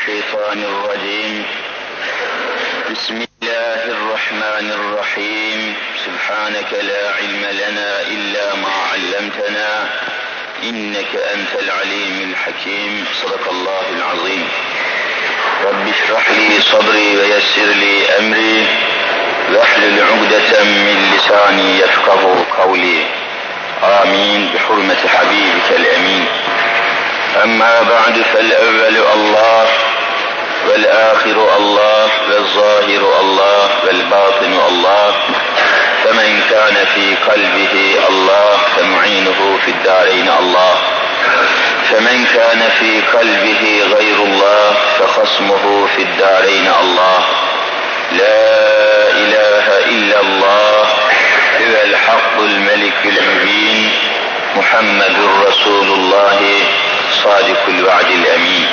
الشيطان الرجيم. بسم الله الرحمن الرحيم. سبحانك لا علم لنا إلا ما علمتنا إنك أنت العليم الحكيم. صدق الله العظيم. رب اشرح لي صدري ويسر لي أمري واحلل عقدة من لساني يفقه قولي. آمين بحرمة حبيبك الأمين. أما بعد فالأول الله والآخر الله والظاهر الله والباطن الله، فمن كان في قلبه الله فمعينه في الدارين الله، فمن كان في قلبه غير الله فخصمه في الدارين الله. لا إله إلا الله هو الحق الملك المبين محمد رسول الله صادق الوعد الأمين.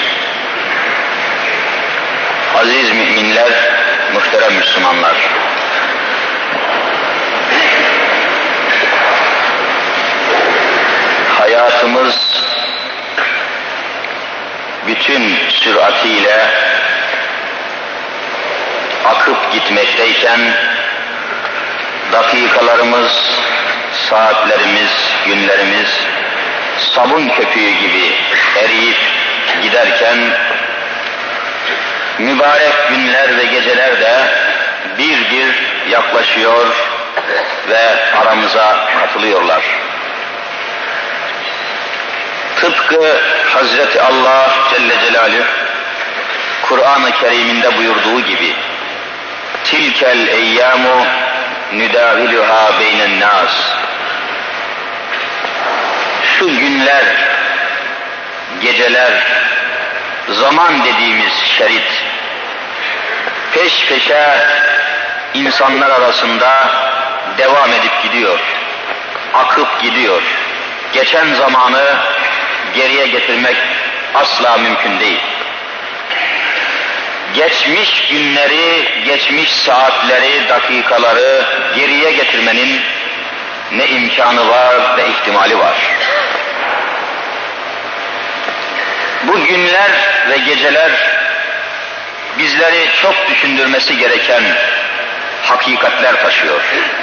Aziz müminler, muhterem Müslümanlar. Hayatımız bütün süratiyle akıp gitmekteyken, dakikalarımız, saatlerimiz, günlerimiz sabun köpüğü gibi eriyip giderken, mübarek günler ve geceler de bir bir yaklaşıyor ve aramıza katılıyorlar. Tıpkı Hazreti Allah Celle Celaluhu Kur'an-ı Kerim'inde buyurduğu gibi, tilkel eyyamu nüdaviluha beynen nas. Şu günler, geceler, zaman dediğimiz şerit peş peşe insanlar arasında devam edip gidiyor, akıp gidiyor. Geçen zamanı geriye getirmek asla mümkün değil. Geçmiş günleri, geçmiş saatleri, dakikaları geriye getirmenin ne imkanı var ne ihtimali var. Bu günler ve geceler bizleri çok düşündürmesi gereken hakikatler taşıyor.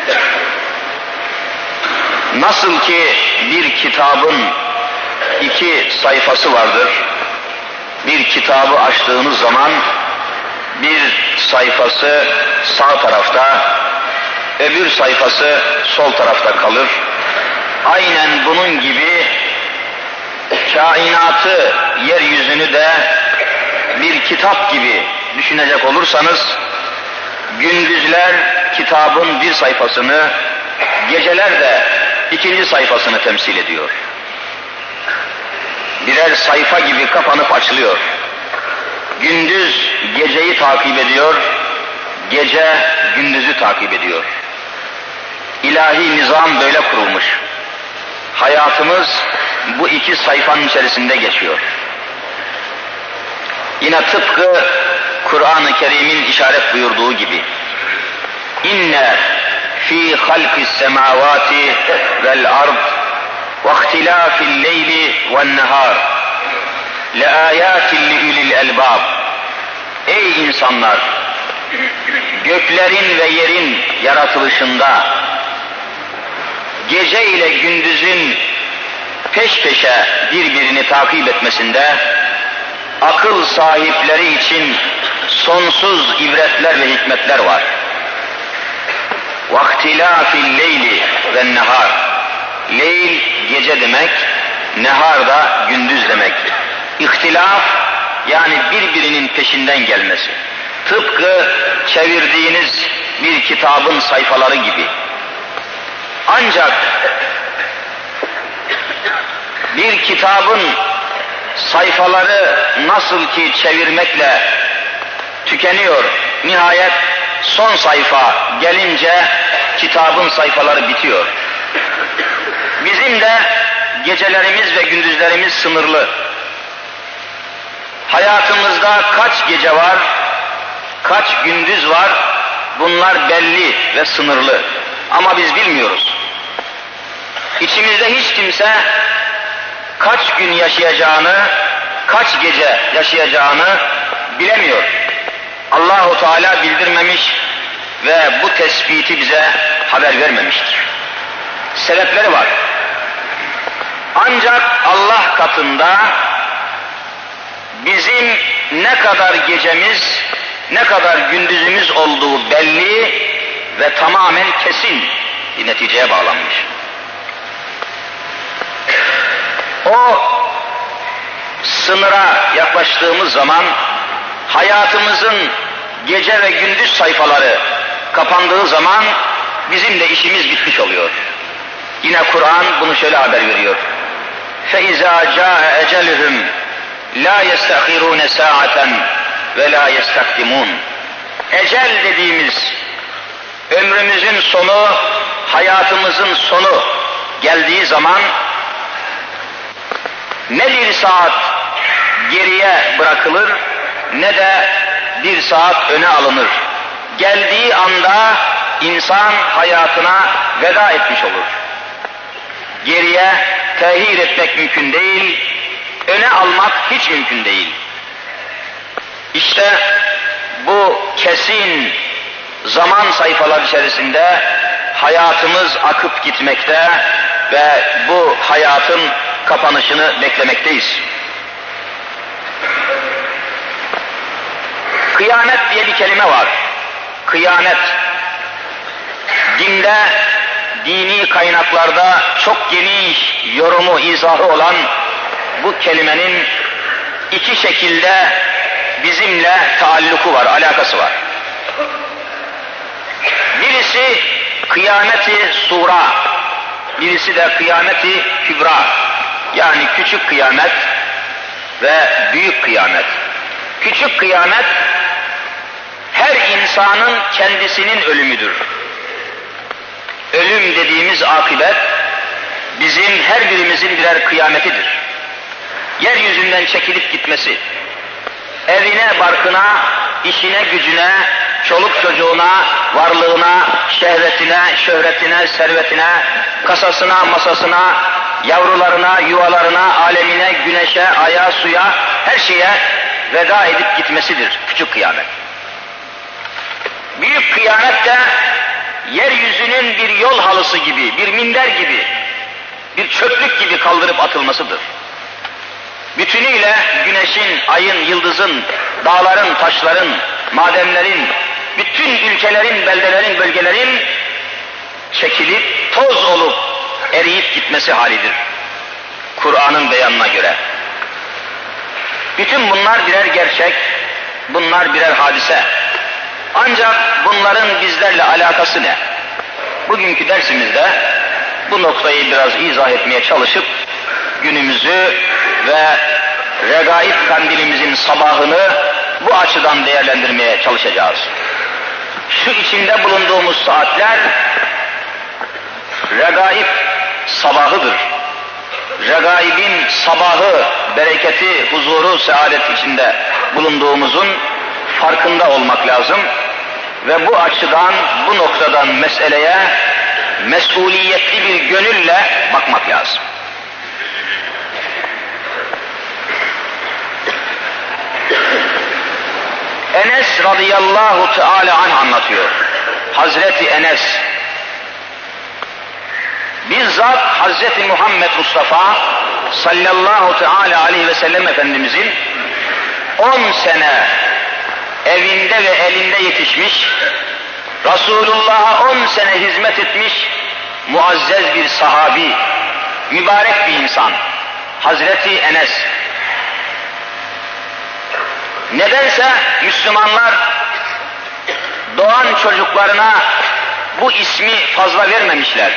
Nasıl ki bir kitabın 2 sayfası vardır. Bir kitabı açtığınız zaman bir sayfası sağ tarafta, öbür sayfası sol tarafta kalır. Aynen bunun gibi kainatı, yeryüzünü de bir kitap gibi düşünecek olursanız, gündüzler kitabın bir sayfasını, geceler de 2. sayfasını temsil ediyor. Birer sayfa gibi kapanıp açılıyor. Gündüz geceyi takip ediyor, gece gündüzü takip ediyor. İlahi nizam böyle kurulmuş. Hayatımız bu 2 sayfanın içerisinde geçiyor. Yine tıpkı Kur'an-ı Kerim'in işaret buyurduğu gibi, İnne fî halqis semâvâti vel ard ve ihtilâfil leyli ven nehâr leâyâtin liulil elbâb. Ey insanlar! Göklerin ve yerin yaratılışında, gece ile gündüzün peş peşe birbirini takip etmesinde, akıl sahipleri için sonsuz ibretler ve hikmetler var. وَاخْتِلَافِ اللَّيْلِ وَالنَّهَارِ. Leyl gece demek, nehar da gündüz demek. İhtilaf yani birbirinin peşinden gelmesi. Tıpkı çevirdiğiniz bir kitabın sayfaları gibi. Ancak bir kitabın sayfaları nasıl ki çevirmekle tükeniyor, nihayet son sayfa gelince kitabın sayfaları bitiyor. Bizim de gecelerimiz ve gündüzlerimiz sınırlı. Hayatımızda kaç gece var, kaç gündüz var, bunlar belli ve sınırlı. Ama biz bilmiyoruz. İçimizde hiç kimse kaç gün yaşayacağını, kaç gece yaşayacağını bilemiyor. Allahu Teala bildirmemiş ve bu tespiti bize haber vermemiştir. Sebepleri var. Ancak Allah katında bizim ne kadar gecemiz, ne kadar gündüzümüz olduğu belli ve tamamen kesin bir neticeye bağlanmış. O sınıra yaklaştığımız zaman hayatımızın gece ve gündüz sayfaları kapandığı zaman bizim de işimiz bitmiş oluyor. Yine Kur'an bunu şöyle haber veriyor. فَاِذَا جَاءَ اَجَلُهُمْ لَا يَسْتَخِرُونَ سَاعَةً وَلَا يَسْتَقْدِمُونَ. Ecel dediğimiz ömrümüzün sonu, hayatımızın sonu geldiği zaman ne bir saat geriye bırakılır ne de bir saat öne alınır. Geldiği anda insan hayatına veda etmiş olur. Geriye tehir etmek mümkün değil, öne almak hiç mümkün değil. İşte bu kesin zaman sayfalar içerisinde hayatımız akıp gitmekte ve bu hayatın kapanışını beklemekteyiz. Kıyamet diye bir kelime var. Kıyamet. Dinde, dini kaynaklarda çok geniş yorumu, izahı olan bu kelimenin iki şekilde bizimle taalluku var, alakası var. Birisi kıyameti sura, birisi de kıyameti kübra. Yani küçük kıyamet ve büyük kıyamet. Küçük kıyamet her insanın kendisinin ölümüdür. Ölüm dediğimiz akıbet bizim her birimizin birer kıyametidir. Yeryüzünden çekilip gitmesi, evine, barkına, işine, gücüne, çoluk çocuğuna, varlığına, şehvetine, şöhretine, servetine, kasasına, masasına, yavrularına, yuvalarına, alemine, güneşe, aya, suya, her şeye veda edip gitmesidir küçük kıyamet. Büyük kıyamet de yeryüzünün bir yol halısı gibi, bir minder gibi, bir çöplük gibi kaldırıp atılmasıdır. Bütünüyle güneşin, ayın, yıldızın, dağların, taşların, madenlerin, bütün ülkelerin, beldelerin, bölgelerin çekilip toz olup eriyip gitmesi halidir. Kur'an'ın beyanına göre. Bütün bunlar birer gerçek, bunlar birer hadise. Ancak bunların bizlerle alakası ne? Bugünkü dersimizde bu noktayı biraz izah etmeye çalışıp günümüzü ve regaib kandilimizin sabahını bu açıdan değerlendirmeye çalışacağız. Şu içinde bulunduğumuz saatler regaib sabahıdır. Regaibin sabahı, bereketi, huzuru, saadet içinde bulunduğumuzun farkında olmak lazım ve bu açıdan, bu noktadan meseleye mesuliyetli bir gönülle bakmak lazım. Enes radıyallahu teala anh anlatıyor. Hazreti Enes, bizzat Hazreti Muhammed Mustafa sallallahu teala aleyhi ve sellem Efendimizin 10 sene evinde ve elinde yetişmiş, Resulullah'a 10 sene hizmet etmiş muazzez bir sahabi, mübarek bir insan, Hazreti Enes. Nedense Müslümanlar doğan çocuklarına bu ismi fazla vermemişler.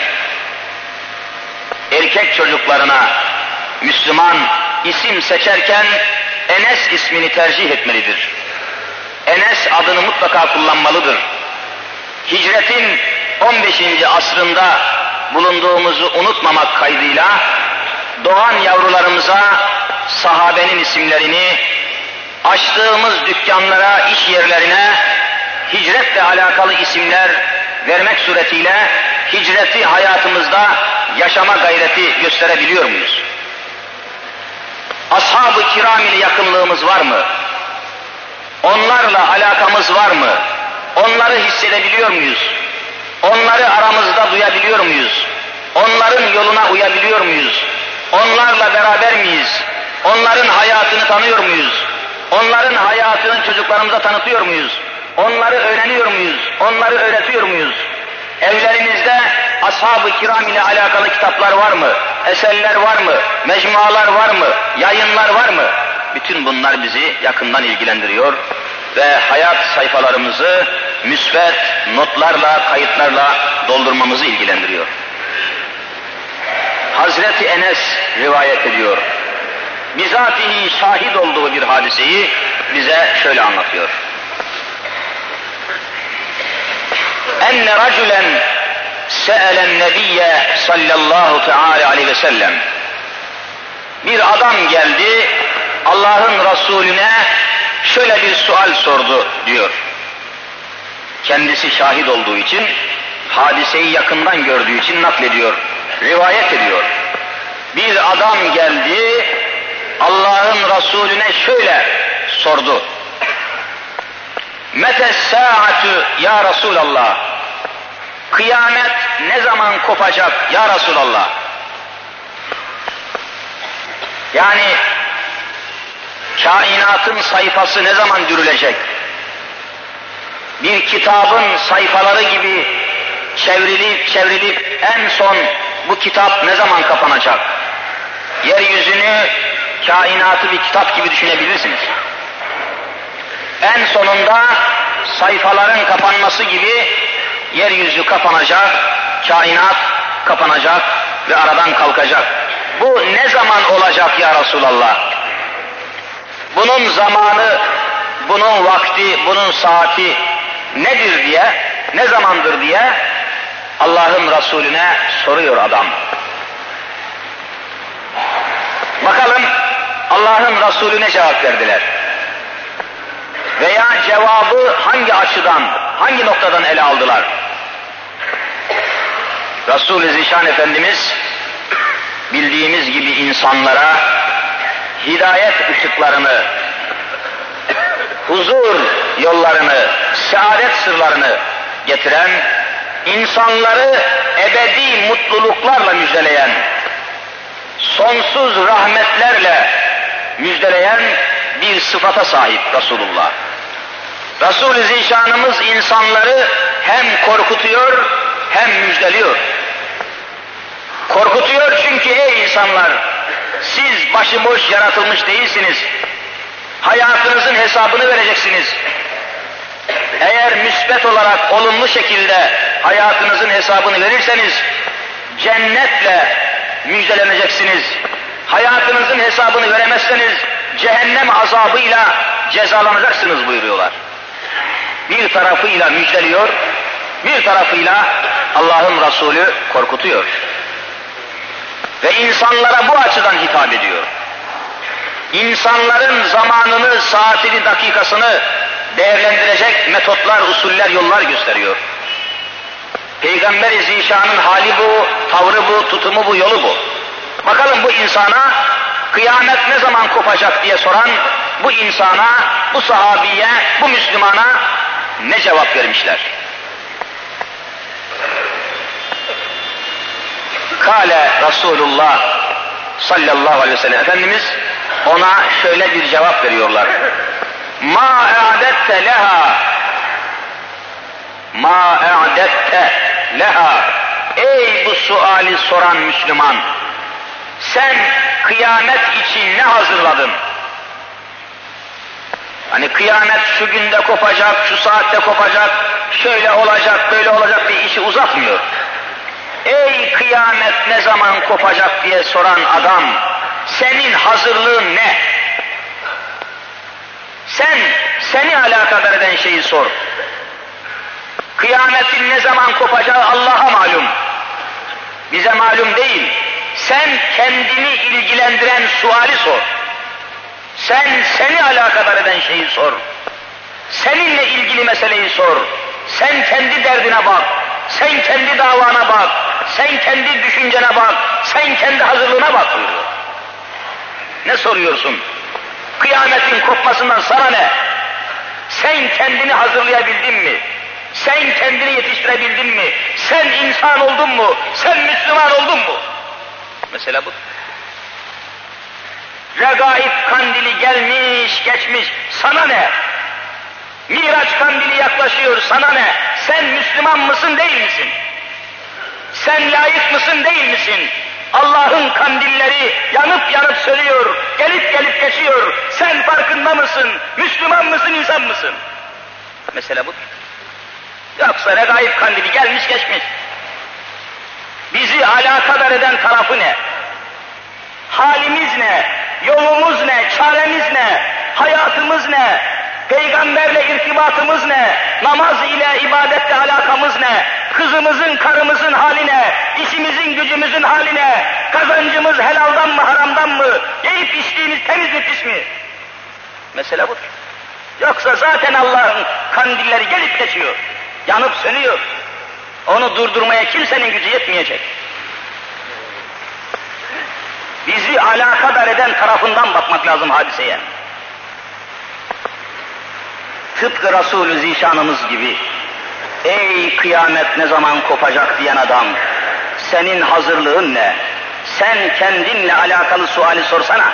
Erkek çocuklarına Müslüman isim seçerken Enes ismini tercih etmelidir. Enes adını mutlaka kullanmalıdır. Hicretin 15. asrında bulunduğumuzu unutmamak kaydıyla doğan yavrularımıza sahabenin isimlerini, açtığımız dükkanlara, iş yerlerine hicretle alakalı isimler vermek suretiyle hicreti hayatımızda yaşama gayreti gösterebiliyor muyuz? Ashab-ı kiram ile yakınlığımız var mı? Onlarla alakamız var mı? Onları hissedebiliyor muyuz? Onları aramızda duyabiliyor muyuz? Onların yoluna uyabiliyor muyuz? Onlarla beraber miyiz? Onların hayatını tanıyor muyuz? Onların hayatını çocuklarımıza tanıtıyor muyuz? Onları öğreniyor muyuz? Onları öğretiyor muyuz? Evlerimizde ashab-ı kiram ile alakalı kitaplar var mı? Eserler var mı? Mecmualar var mı? Yayınlar var mı? Bütün bunlar bizi yakından ilgilendiriyor ve hayat sayfalarımızı müsbet notlarla, kayıtlarla doldurmamızı ilgilendiriyor. Hazreti Enes rivayet ediyor. Bizatihi şahit olduğu bir hadiseyi bize şöyle anlatıyor. Enne raculen se'elen nebiyye sallallahu teala aleyhi ve sellem. Bir adam geldi, Allah'ın Resulüne şöyle bir sual sordu diyor. Kendisi şahit olduğu için, hadiseyi yakından gördüğü için naklediyor, rivayet ediyor. Bir adam geldi, Allah'ın Resulüne şöyle sordu. Mete sa'atu ya Resulallah. Kıyamet ne zaman kopacak ya Resulallah? Yani kainatın sayfası ne zaman dürülecek? Bir kitabın sayfaları gibi çevrilip en son bu kitap ne zaman kapanacak? Yeryüzünü, kainatı bir kitap gibi düşünebilirsiniz. En sonunda sayfaların kapanması gibi yeryüzü kapanacak, kainat kapanacak ve aradan kalkacak. Bu ne zaman olacak ya Resulallah? Bunun zamanı, bunun vakti, bunun saati nedir diye, ne zamandır diye Allah'ın Resulüne soruyor adam. Bakalım Allah'ın Resulü ne cevap verdiler? Veya cevabı hangi açıdan, hangi noktadan ele aldılar? Resul-i Zişan Efendimiz bildiğimiz gibi insanlara hidayet ışıklarını, huzur yollarını, saadet sırlarını getiren, insanları ebedi mutluluklarla müjdeleyen, sonsuz rahmetlerle müjdeleyen bir sıfata sahip Resulullah. Resul-i Zişanımız insanları hem korkutuyor hem müjdeliyor. Korkutuyor çünkü ey insanlar, siz başıboş yaratılmış değilsiniz. Hayatınızın hesabını vereceksiniz. Eğer müsbet olarak olumlu şekilde hayatınızın hesabını verirseniz cennetle müjdeleneceksiniz. Hayatınızın hesabını veremezseniz cehennem azabıyla cezalanacaksınız buyuruyorlar. Bir tarafıyla müjdeliyor, bir tarafıyla Allah'ın Resulü korkutuyor. Ve insanlara bu açıdan hitap ediyor. İnsanların zamanını, saatini, dakikasını değerlendirecek metotlar, usuller, yollar gösteriyor. Peygamber-i Zişan'ın hali bu, tavrı bu, tutumu bu, yolu bu. Bakalım bu insana kıyamet ne zaman kopacak diye soran bu insana, bu sahabiye, bu Müslümana ne cevap vermişler? Kale Resulullah sallallahu aleyhi ve sellem Efendimiz ona şöyle bir cevap veriyorlar. Ma e'adette leha, ma e'adette leha. Ey bu suali soran Müslüman, sen kıyamet için ne hazırladın? Hani kıyamet şu günde kopacak, şu saatte kopacak, şöyle olacak, böyle olacak diye işi uzatmıyor. Ey kıyamet ne zaman kopacak diye soran adam, senin hazırlığın ne? Seni alakadar eden şeyi sor. Kıyametin ne zaman kopacağı Allah'a malum. Bize malum değil. Sen kendini ilgilendiren suali sor. Seni alakadar eden şeyi sor. Seninle ilgili meseleyi sor. Sen kendi derdine bak. Sen kendi davana bak. Sen kendi düşüncene bak. Sen kendi hazırlığına bak buyuruyor. Ne soruyorsun? Kıyametin kopmasından sana ne? Sen kendini hazırlayabildin mi? Sen kendini yetiştirebildin mi? Sen insan oldun mu? Sen Müslüman oldun mu? Mesela bu. Regaib kandili gelmiş geçmiş, sana ne? Miraç kandili yaklaşıyor, sana ne? Sen Müslüman mısın değil misin? Sen layık mısın değil misin? Allah'ın kandilleri yanıp yanıp sönüyor, gelip gelip geçiyor. Sen farkında mısın? Müslüman mısın, insan mısın? Mesele budur. Yoksa regaib kandili gelmiş geçmiş. Bizi alakadar eden tarafı ne? Halimiz ne? Yolumuz ne? Çaremiz ne? Hayatımız ne? Peygamberle irtibatımız ne? Namaz ile, ibadetle alakamız ne? Kızımızın, karımızın hali ne? İşimizin, gücümüzün hali ne? Kazancımız helaldan mı, haramdan mı? Yiyip içtiğimiz temiz mi, pis mi? Mesele budur. Yoksa zaten Allah'ın kandilleri gelip geçiyor. Yanıp sönüyor. Onu durdurmaya kimsenin gücü yetmeyecek. Bizi alakadar eden tarafından bakmak lazım hadiseye. Tıpkı Resul-i Zişanımız gibi, ey kıyamet ne zaman kopacak diyen adam, senin hazırlığın ne? Sen kendinle alakalı suali sorsana.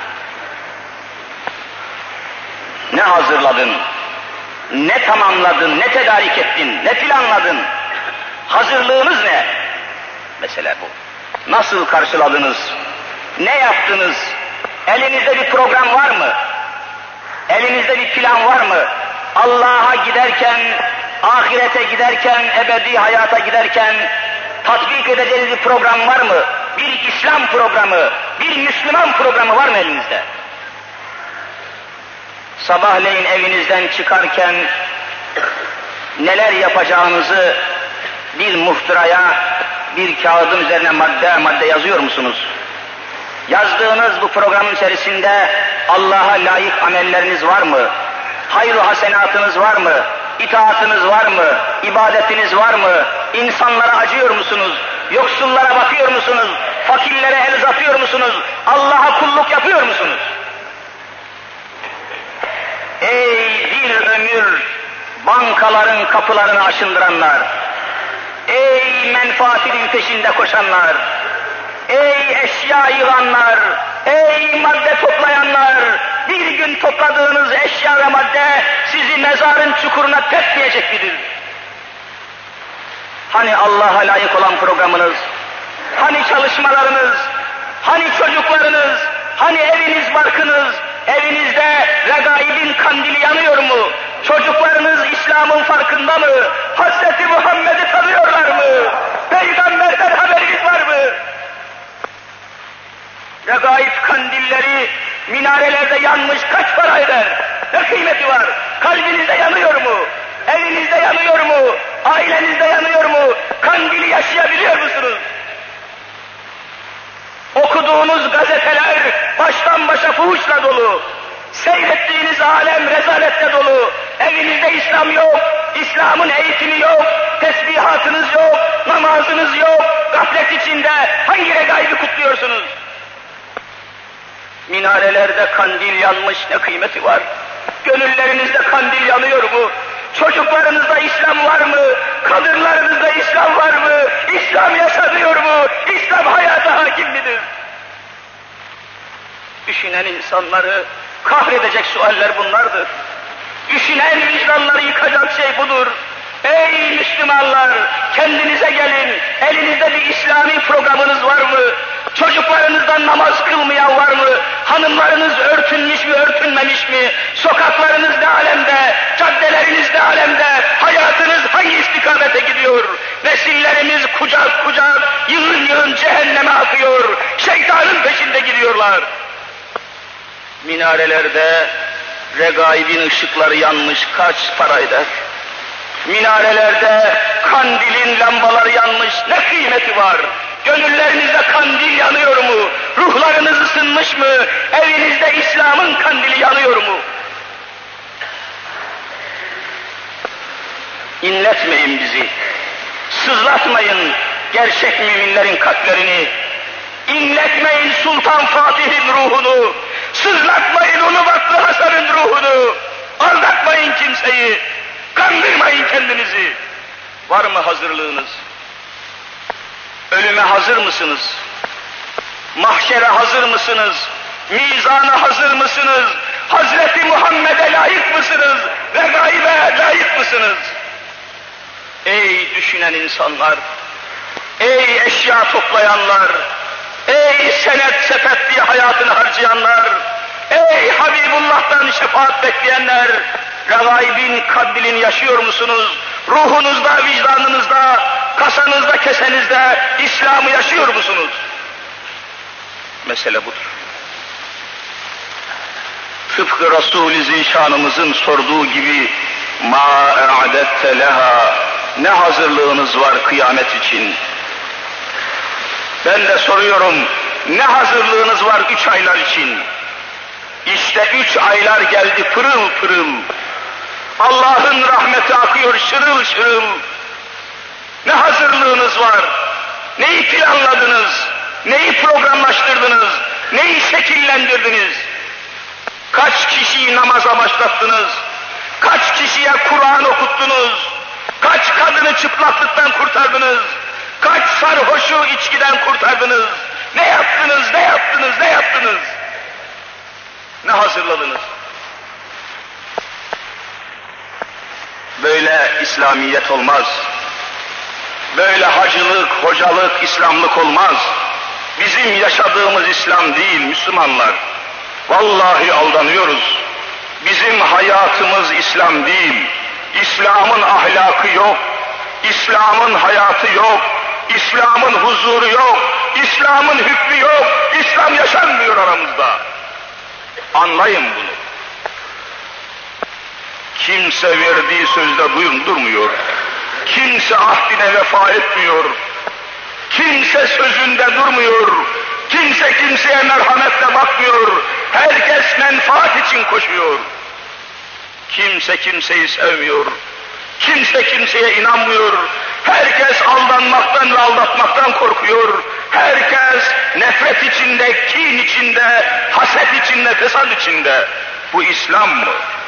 Ne hazırladın? Ne tamamladın? Ne tedarik ettin? Ne planladın? Hazırlığınız ne? Mesela bu. Nasıl karşıladınız? Ne yaptınız? Elinizde bir program var mı? Elinizde bir plan var mı? Allah'a giderken, ahirete giderken, ebedi hayata giderken tatbik edeceğiniz bir program var mı? Bir İslam programı, bir Müslüman programı var mı elinizde? Sabahleyin evinizden çıkarken neler yapacağınızı bir muhtıraya, bir kağıdın üzerine madde madde yazıyor musunuz? Yazdığınız bu programın içerisinde Allah'a layık amelleriniz var mı? Hayır-ı hasenatınız var mı? İtaatınız var mı? İbadetiniz var mı? İnsanlara acıyor musunuz? Yoksullara bakıyor musunuz? Fakirlere el uzatıyor musunuz? Allah'a kulluk yapıyor musunuz? Ey bir ömür bankaların kapılarını aşındıranlar! Ey menfaatinin peşinde koşanlar! Ey eşya yığanlar! Ey madde toplayanlar! Bir gün topladığınız eşya ve madde sizi mezarın çukuruna tepmeyecek midir? Hani Allah'a layık olan programınız? Hani çalışmalarınız? Hani çocuklarınız? Hani eviniz, barkınız? Evinizde regaibin kandili yanıyor mu? Çocuklarınız İslam'ın farkında mı? Hazreti Muhammed'i tanıyorlar mı? Peygamberden haberiniz var mı? Regaib kandilleri minarelerde yanmış kaç para eder? Ne kıymeti var? Kalbinizde yanıyor mu? Evinizde yanıyor mu? Ailenizde yanıyor mu? Kandili yaşayabiliyor musunuz? Okuduğunuz gazeteler baştan başa fuhuşla dolu. Seyrettiğiniz alem rezaletle dolu. Evinizde İslam yok, İslam'ın eğitimi yok, tesbihatınız yok, namazınız yok. Gaflet içinde hangi regaibi kutluyorsunuz? Minarelerde kandil yanmış, ne kıymeti var? Gönüllerinizde kandil yanıyor mu? Çocuklarınızda İslam var mı? Kadınlarınızda İslam var mı? İslam yaşanıyor mu? İslam hayata hakim midir? Düşünen insanları kahredecek sualler bunlardır. Düşünen vicdanları yıkacak şey budur. Ey Müslümanlar! Kendinize gelin. Elinizde bir İslami programınız var mı? Çocuklarınızdan namaz kılmayan var mı? Hanımlarınız örtünmüş mü, örtünmemiş mi? Sokaklarınız ne alemde? Caddeleriniz ne alemde? Hayatınız hangi istikamete gidiyor? Nesillerimiz kucak kucak, yığın yığın cehenneme akıyor. Şeytanın peşinde gidiyorlar. Minarelerde regaibin ışıkları yanmış, kaç para eder? Minarelerde kandilin lambaları yanmış, ne kıymeti var? Gönüllerinizde kandil yanıyor mu? Ruhlarınız ısınmış mı? Evinizde İslam'ın kandili yanıyor mu? İnletmeyin bizi. Sızlatmayın gerçek müminlerin kalplerini. İnletmeyin Sultan Fatih'in ruhunu. Sızlatmayın Ulubatlı Hasan'ın ruhunu. Aldatmayın kimseyi. Var mı hazırlığınız? Ölüme hazır mısınız? Mahşere hazır mısınız? Mizana hazır mısınız? Hazreti Muhammed'e layık mısınız? Ve gaybe layık mısınız? Ey düşünen insanlar! Ey eşya toplayanlar! Ey senet sepet diye hayatını harcayanlar! Ey Habibullah'tan şefaat bekleyenler! Regaibin kadbilini yaşıyor musunuz? Ruhunuzda, vicdanınızda, kasanızda, kesenizde İslam'ı yaşıyor musunuz? Mesele budur. Tıpkı Resul-i Zişanımızın sorduğu gibi مَا اَعْدَدْتَ لَهَا Ne hazırlığınız var kıyamet için? Ben de soruyorum, ne hazırlığınız var 3 aylar için? İşte 3 aylar geldi pırıl pırıl. Allah'ın rahmeti akıyor şırıl şırıl. Ne hazırlığınız var? Neyi planladınız? Neyi programlaştırdınız? Neyi şekillendirdiniz? Kaç kişiyi namaza başlattınız? Kaç kişiye Kur'an okuttunuz? Kaç kadını çıplaklıktan kurtardınız? Kaç sarhoşu içkiden kurtardınız? Ne yaptınız, ne yaptınız, ne yaptınız? Ne hazırladınız? Böyle İslamiyet olmaz. Böyle hacılık, hocalık, İslamlık olmaz. Bizim yaşadığımız İslam değil Müslümanlar. Vallahi aldanıyoruz. Bizim hayatımız İslam değil. İslam'ın ahlakı yok. İslam'ın hayatı yok. İslam'ın huzuru yok. İslam'ın hükmü yok. İslam yaşanmıyor aramızda. Anlayın bunu. Kimse verdiği sözde durmuyor. Kimse ahdine vefa etmiyor. Kimse sözünde durmuyor. Kimse kimseye merhametle bakmıyor. Herkes menfaat için koşuyor. Kimse kimseyi sevmiyor. Kimse kimseye inanmıyor. Herkes aldanmaktan ve aldatmaktan korkuyor. Herkes nefret içinde, kin içinde, haset içinde, fesat içinde. Bu İslam mı?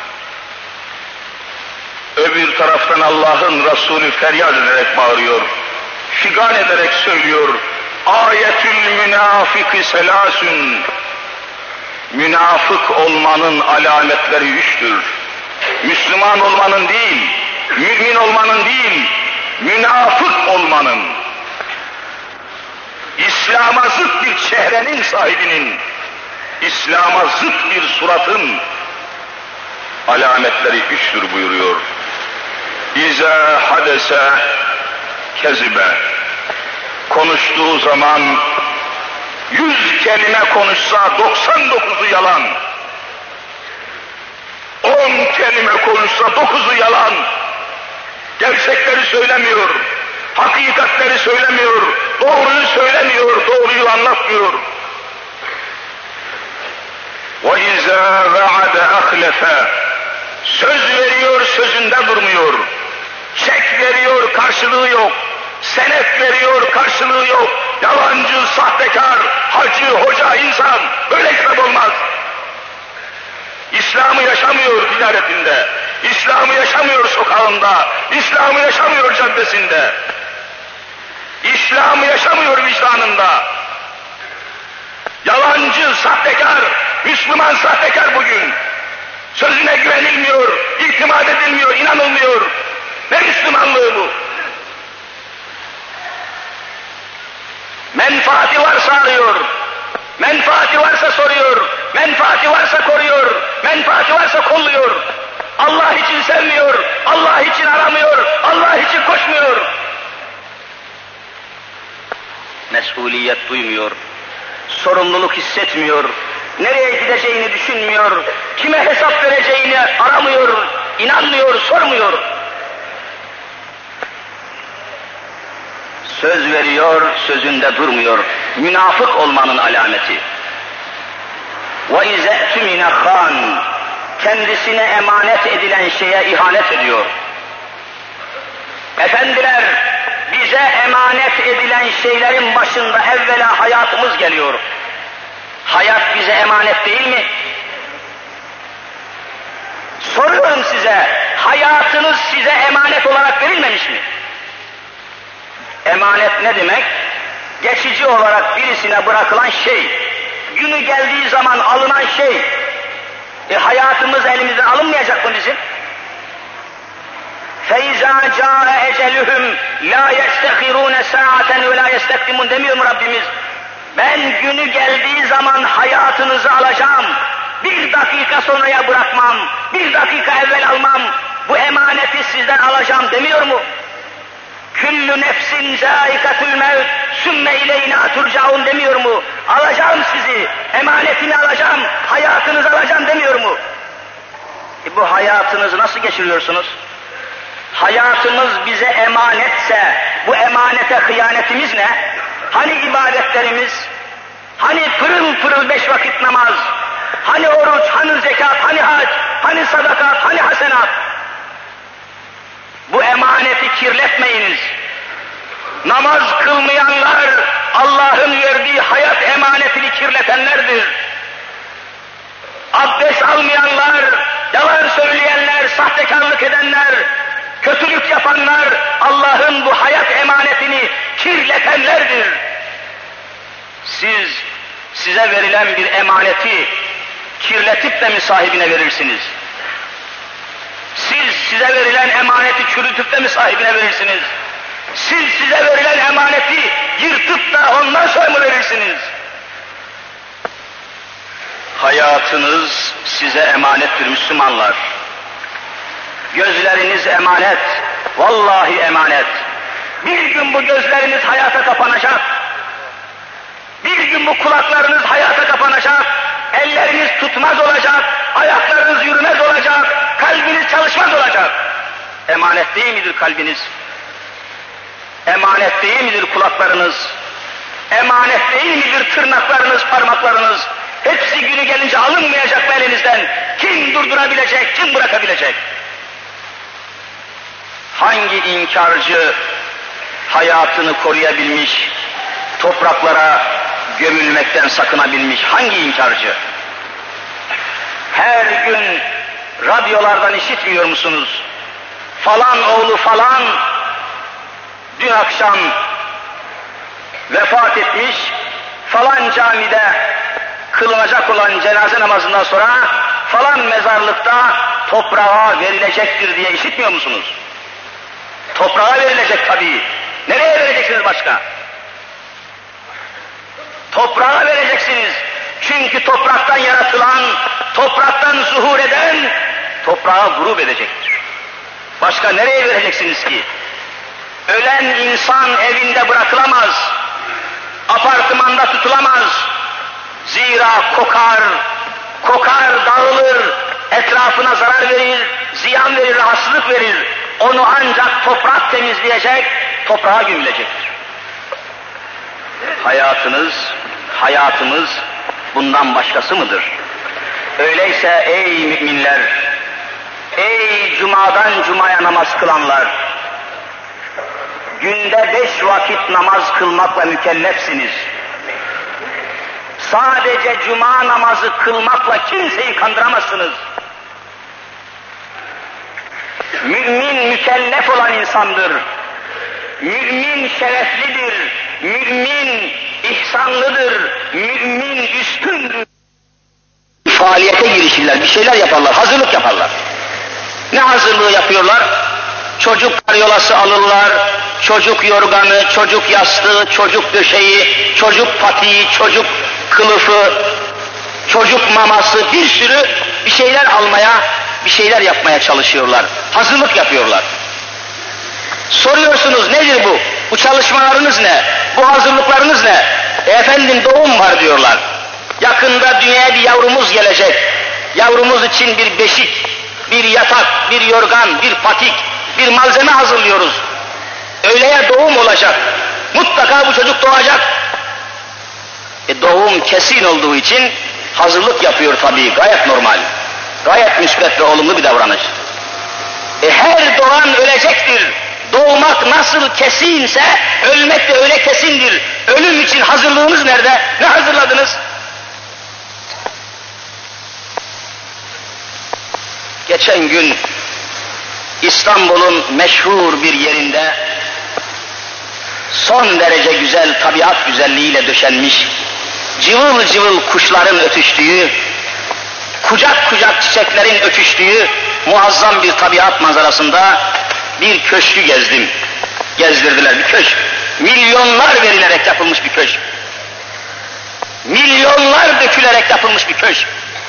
Öbür taraftan Allah'ın Resulü feryat ederek bağırıyor. Figan ederek söylüyor. Ayetül münafiki selasün. Münafık olmanın alametleri 3'tür. Müslüman olmanın değil, mümin olmanın değil, münafık olmanın. İslam'a zıt bir çehrenin sahibinin, İslam'a zıt bir suratın alametleri 3'tür buyuruyor. İza hadese kezibe. Konuştuğu zaman 100 kelime konuşsa 99'u yalan. 10 kelime konuşsa 9'u yalan. Gerçekleri söylemiyor. Hakikatleri söylemiyor. Doğruyu söylemiyor. Doğruyu anlatmıyor. وَاِذَا وَعَدَ اَخْلَفَ Söz veriyor, sözünde durmuyor. Çek veriyor, karşılığı yok. Senet veriyor, karşılığı yok. Yalancı, sahtekar, hacı, hoca, insan. Böyle İslam olmaz. İslam'ı yaşamıyor ticaretinde. İslam'ı yaşamıyor sokağında. İslam'ı yaşamıyor caddesinde. İslam'ı yaşamıyor vicdanında. Yalancı, sahtekar, Müslüman sahtekar bugün. Sözüne güvenilmiyor, itimat edilmiyor, inanılmıyor. Ne Müslümanlığı bu? Menfaati varsa arıyor, menfaati varsa soruyor, menfaati varsa koruyor, menfaati varsa kolluyor. Allah için sevmiyor, Allah için aramıyor, Allah için koşmuyor. Mesuliyet duymuyor, sorumluluk hissetmiyor, nereye gideceğini düşünmüyor, kime hesap vereceğini aramıyor, inanmıyor, sormuyor. Söz veriyor, sözünde durmuyor. Münafık olmanın alameti. وَاِذَا اَتُمِنَ خَانٍ Kendisine emanet edilen şeye ihanet ediyor. Efendiler, bize emanet edilen şeylerin başında evvela hayatımız geliyor. Hayat bize emanet değil mi? Soruyorum size, hayatınız size emanet olarak verilmemiş mi? Emanet ne demek? Geçici olarak birisine bırakılan şey. Günü geldiği zaman alınan şey. Hayatımız elimizden alınmayacak mı bizim? فَاِذَا جَاءَ اَجَلُهُمْ لَا يَسْتَخِرُونَ سَاعَةً وَلَا يَسْتَقْدِمُونَ demiyor mu Rabbimiz? Ben günü geldiği zaman hayatınızı alacağım. Bir dakika sonraya bırakmam. Bir dakika evvel almam. Bu emaneti sizden alacağım demiyor mu? Küllü nefsin zâikatül mevt sümme ileyna turcaun demiyor mu? Alacağım sizi, emanetini alacağım, hayatınızı alacağım demiyor mu? Bu hayatınızı nasıl geçiriyorsunuz? Hayatımız bize emanetse, bu emanete hıyanetimiz ne? Hani ibadetlerimiz? Hani pırıl pırıl 5 vakit namaz? Hani oruç, hani zekat, hani hac, hani sadakat, hani hasenat? Bu emaneti kirletmeyiniz. Namaz kılmayanlar, Allah'ın verdiği hayat emanetini kirletenlerdir. Abdest almayanlar, yalan söyleyenler, sahtekarlık edenler, kötülük yapanlar, Allah'ın bu hayat emanetini kirletenlerdir. Size verilen bir emaneti kirletip de mi sahibine verirsiniz? Size verilen emaneti çürütüp de mi sahibine verirsiniz? Size verilen emaneti yırtıp da ondan sonra mı verirsiniz? Hayatınız size emanettir Müslümanlar. Gözleriniz emanet, vallahi emanet. Bir gün bu gözleriniz hayata kapanacak. Bir gün bu kulaklarınız hayata kapanacak. Elleriniz tutmaz olacak, ayaklarınız yürümez olacak, kalbiniz çalışmaz olacak. Emanet değil midir kalbiniz? Emanet değil midir kulaklarınız? Emanet değil midir tırnaklarınız, parmaklarınız? Hepsi günü gelince alınmayacak mı elinizden? Kim durdurabilecek, kim bırakabilecek? Hangi inkarcı hayatını koruyabilmiş, topraklara gömülmekten sakınabilmiş, hangi inkarcı? Her gün radyolardan işitmiyor musunuz? Falan oğlu falan dün akşam vefat etmiş, falan camide kılınacak olan cenaze namazından sonra falan mezarlıkta toprağa verilecektir diye işitmiyor musunuz? Toprağa verilecek tabii. Nereye vereceksiniz başka? Toprağa vereceksiniz. Çünkü topraktan yaratılan, topraktan zuhur eden, toprağa grup edecektir. Başka nereye vereceksiniz ki? Ölen insan evinde bırakılamaz, apartmanda tutulamaz. Zira kokar, dağılır, etrafına zarar verir, ziyan verir, rahatsızlık verir. Onu ancak toprak temizleyecek, toprağa gömülecektir. Hayatımız bundan başkası mıdır? Öyleyse ey müminler, ey cumadan cumaya namaz kılanlar, günde 5 vakit namaz kılmakla mükellefsiniz. Sadece cuma namazı kılmakla kimseyi kandıramazsınız. Mümin mükellef olan insandır. Mümin şereflidir. Mümin ihsanlıdır. Mümin üstündür. Faaliyete girişirler, bir şeyler yaparlar, hazırlık yaparlar. Ne hazırlığı yapıyorlar? Çocuk karyolası alırlar, çocuk yorganı, çocuk yastığı, çocuk döşeği, çocuk patiği, çocuk kılıfı, çocuk maması, bir sürü bir şeyler almaya, bir şeyler yapmaya çalışıyorlar. Hazırlık yapıyorlar. Soruyorsunuz nedir bu? Bu çalışmalarınız ne? Bu hazırlıklarınız ne? Efendim doğum var diyorlar. Yakında dünyaya bir yavrumuz gelecek. Yavrumuz için bir beşik, bir yatak, bir yorgan, bir patik, bir malzeme hazırlıyoruz. Öyleye doğum olacak. Mutlaka bu çocuk doğacak. Doğum kesin olduğu için hazırlık yapıyor tabii, gayet normal. Gayet müsbet ve olumlu bir davranış. Her doğan ölecektir. Doğmak nasıl kesinse ölmek de öyle kesindir. Ölüm için hazırlığınız nerede? Ne hazırladınız? Geçen gün İstanbul'un meşhur bir yerinde son derece güzel tabiat güzelliğiyle döşenmiş, cıvıl cıvıl kuşların ötüştüğü, kucak kucak çiçeklerin ötüştüğü muazzam bir tabiat manzarasında bir köşkü gezdim. Gezdirdiler bir köşk. Milyonlar verilerek yapılmış bir köşk. Milyonlar dökülerek yapılmış bir köşk.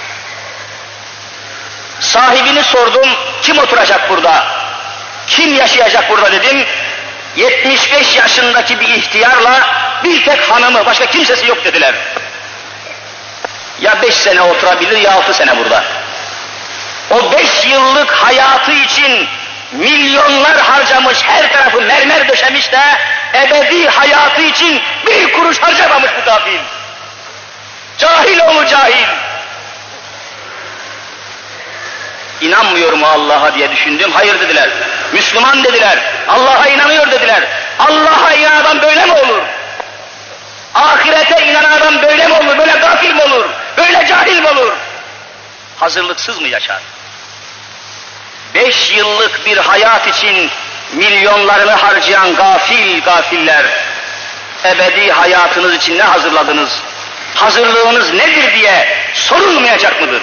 Sahibini sordum, kim oturacak burada? Kim yaşayacak burada dedim. 75 yaşındaki bir ihtiyarla bir tek hanımı, başka kimsesi yok dediler. Ya 5 sene oturabilir ya 6 sene burada. O 5 yıllık hayatı için milyonlar harcamış, her tarafı mermer döşemiş de ebedi hayatı için bir kuruş harcamamış bu kafir. Cahil oğlu cahil. İnanmıyor mu Allah'a diye düşündüm. Hayır dediler. Müslüman dediler. Allah'a inanıyor dediler. Allah'a inanan adam böyle mi olur? Ahirete inanan adam böyle mi olur? Böyle gafil mi olur? Böyle cahil mi olur? Hazırlıksız mı yaşar? 5 yıllık bir hayat için milyonlarını harcayan gafiller, ebedi hayatınız için ne hazırladınız? Hazırlığınız nedir diye sorulmayacak mıdır?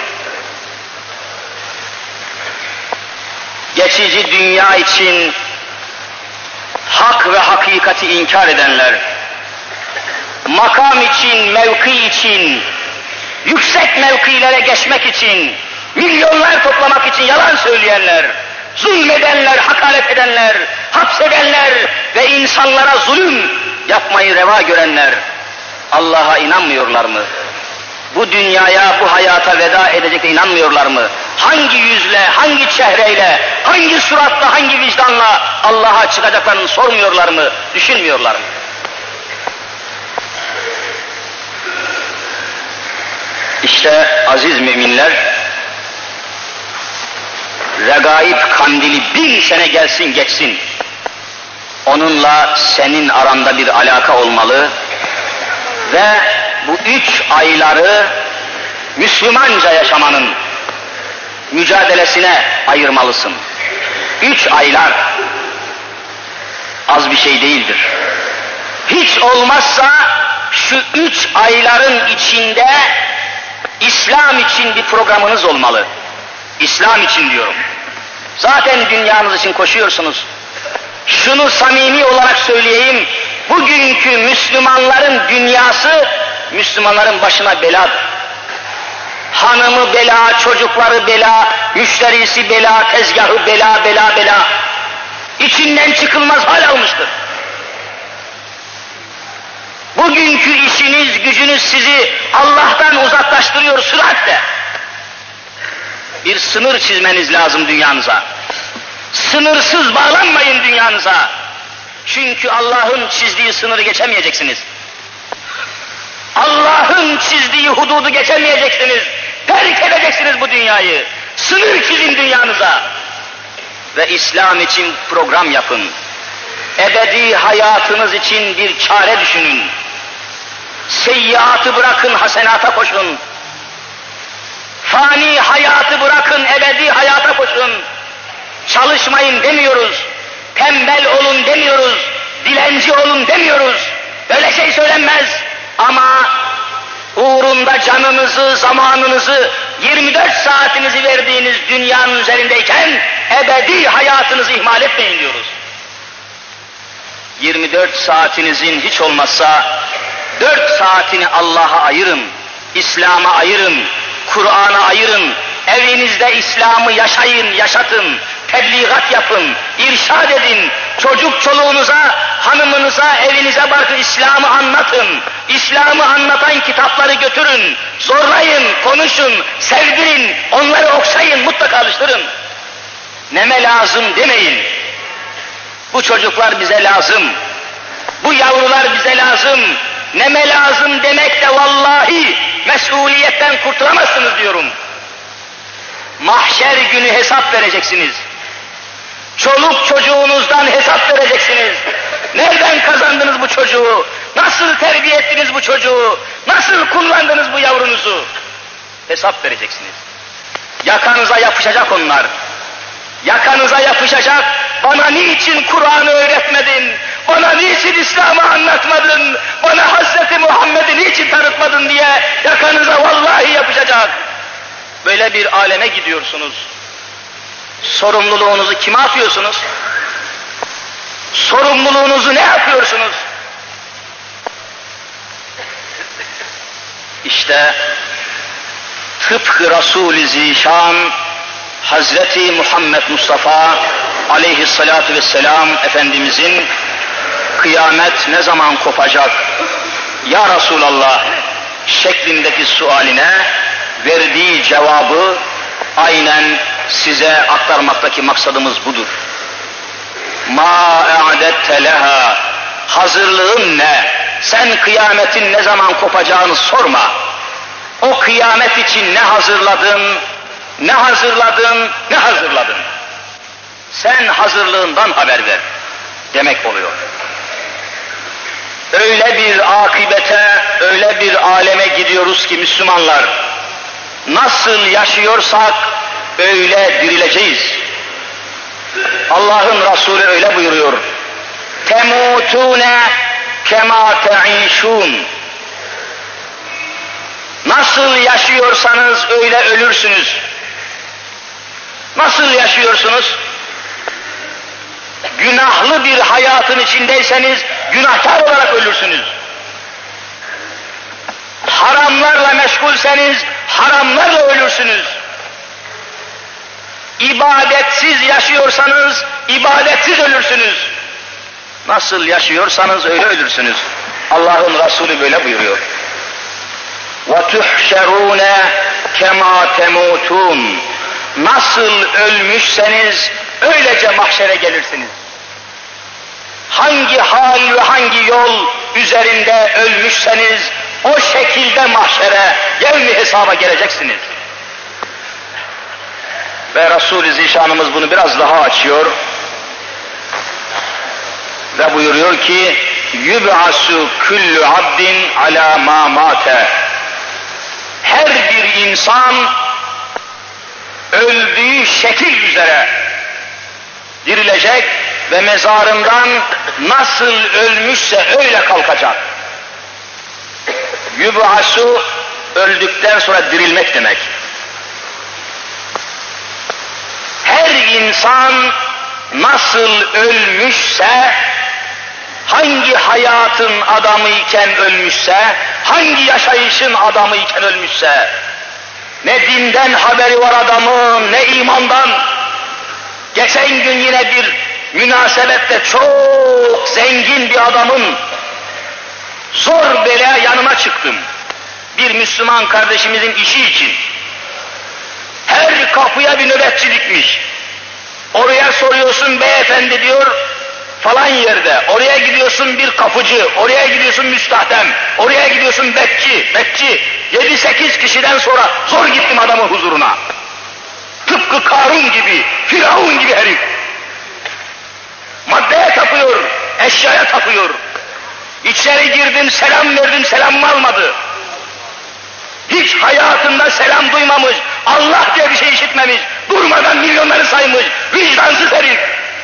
Geçici dünya için hak ve hakikati inkar edenler, makam için, mevki için, yüksek mevkilere geçmek için, milyonlar toplamak için yalan söyleyenler, zulmedenler, hakaret edenler, hapsedenler ve insanlara zulüm yapmayı reva görenler, Allah'a inanmıyorlar mı? Bu dünyaya, bu hayata veda edecek inanmıyorlar mı? Hangi yüzle, hangi çehreyle, hangi suratla, hangi vicdanla Allah'a çıkacaklarını sormuyorlar mı, düşünmüyorlar mı? İşte aziz müminler, regaib kandili 1000 sene gelsin geçsin, onunla senin aranda bir alaka olmalı ve bu 3 ayları Müslümanca yaşamanın mücadelesine ayırmalısın. 3 aylar az bir şey değildir. Hiç olmazsa şu 3 ayların içinde İslam için bir programınız olmalı. İslam için diyorum. Zaten dünyanız için koşuyorsunuz. Şunu samimi olarak söyleyeyim, bugünkü Müslümanların dünyası, Müslümanların başına beladır. Hanımı bela, çocukları bela, müşterisi bela, tezgahı bela, bela. İçinden çıkılmaz hal almıştır. Bugünkü işiniz, gücünüz sizi Allah'tan uzaklaştırıyor süratle. Bir sınır çizmeniz lazım dünyanıza. Sınırsız bağlanmayın dünyanıza. Çünkü Allah'ın çizdiği sınırı geçemeyeceksiniz. Allah'ın çizdiği hududu geçemeyeceksiniz. Terk edeceksiniz bu dünyayı. Sınır çizin dünyanıza. Ve İslam için program yapın. Ebedi hayatınız için bir çare düşünün. Seyyiatı bırakın, hasenata koşun. Fani hayatı bırakın, ebedi hayata koşun. Çalışmayın demiyoruz. Tembel olun demiyoruz. Dilenci olun demiyoruz. Böyle şey söylenmez. Ama uğrunda canınızı, zamanınızı, 24 saatinizi verdiğiniz dünyanın üzerindeyken ebedi hayatınızı ihmal etmeyin diyoruz. 24 saatinizin hiç olmazsa 4 saatini Allah'a ayırın, İslam'a ayırın, Kur'an'a ayırın, evinizde İslam'ı yaşayın, yaşatın, tebliğat yapın, irşad edin, çocuk çoluğunuza, hanımınıza, evinize bakın, İslam'ı anlatın, İslam'ı anlatan kitapları götürün, zorlayın, konuşun, sevdirin, onları okşayın, mutlaka alıştırın. Neme lazım demeyin. Bu çocuklar bize lazım, bu yavrular bize lazım, neme lazım demekle vallahi mesuliyetten kurtulamazsınız diyorum. Mahşer günü hesap vereceksiniz. Çoluk çocuğunuzdan hesap vereceksiniz. Nereden kazandınız bu çocuğu? Nasıl terbiye ettiniz bu çocuğu? Nasıl kullandınız bu yavrunuzu? Hesap vereceksiniz. Yakanıza yapışacak onlar. Yakanıza yapışacak. Bana niçin Kur'an'ı öğretmedin? bana niçin İslam'ı anlatmadın, bana Hazreti Muhammed'i niçin tanıtmadın diye yakanıza vallahi yapışacak. Böyle bir aleme gidiyorsunuz. Sorumluluğunuzu kime atıyorsunuz? Sorumluluğunuzu ne yapıyorsunuz? İşte tıpkı Resul-i Zişan Hazreti Muhammed Mustafa aleyhissalatu vesselam Efendimizin kıyamet ne zaman kopacak ya Resulallah şeklindeki sualine verdiği cevabı aynen size aktarmaktaki maksadımız budur. Ma e'adette leha, hazırlığın ne? Sen kıyametin ne zaman kopacağını sorma. O kıyamet için ne hazırladın, ne hazırladın, ne hazırladın? Sen hazırlığından haber ver demek oluyor. Öyle bir akibete, öyle bir aleme gidiyoruz ki Müslümanlar, nasıl yaşıyorsak öyle dirileceğiz. Allah'ın Resulü öyle buyuruyor. Temutune kema te'işun. Nasıl yaşıyorsanız öyle ölürsünüz. Nasıl yaşıyorsunuz? Günahlı bir hayatın içindeyseniz günahkar olarak ölürsünüz. Haramlarla meşgulseniz haramlarla ölürsünüz. İbadetsiz yaşıyorsanız ibadetsiz ölürsünüz. Nasıl yaşıyorsanız öyle ölürsünüz. Allah'ın Resulü böyle buyuruyor. وَتُحْشَرُونَ كَمَا تَمُوتُونَ. Nasıl ölmüşseniz öylece mahşere gelirsiniz. Hangi hal ve hangi yol üzerinde ölmüşseniz o şekilde mahşere, yevmi hesaba geleceksiniz. Ve Resul-i Zişanımız bunu biraz daha açıyor ve buyuruyor ki يُبْعَسُ كُلُّ عَبْدٍ عَلَى مَا مَاتَ. Her bir insan öldüğü şekil üzere dirilecek ve mezarından nasıl ölmüşse öyle kalkacak. Yub'asu, öldükten sonra dirilmek demek. Her insan nasıl ölmüşse, hangi hayatın adamı iken ölmüşse, hangi yaşayışın adamı iken ölmüşse, ne dinden haberi var adamın, ne imandan. Geçen gün yine bir münasebette çok zengin bir adamın zor bela yanıma çıktım. Bir Müslüman kardeşimizin işi için. Her kapıya bir nöbetçi dikmiş. Oraya soruyorsun beyefendi diyor, falan yerde. Oraya gidiyorsun bir kapıcı, oraya gidiyorsun müstahdem, oraya gidiyorsun bekçi. 7-8 kişiden sonra zor gittim adamın huzuruna. Tıpkı Karun gibi, Firavun gibi herif. Maddeye tapıyor, eşyaya tapıyor. İçeri girdim, selam verdim, selamımı almadı. Hiç hayatında selam duymamış, Allah diye bir şey işitmemiş, durmadan milyonları saymış, vicdansız herif.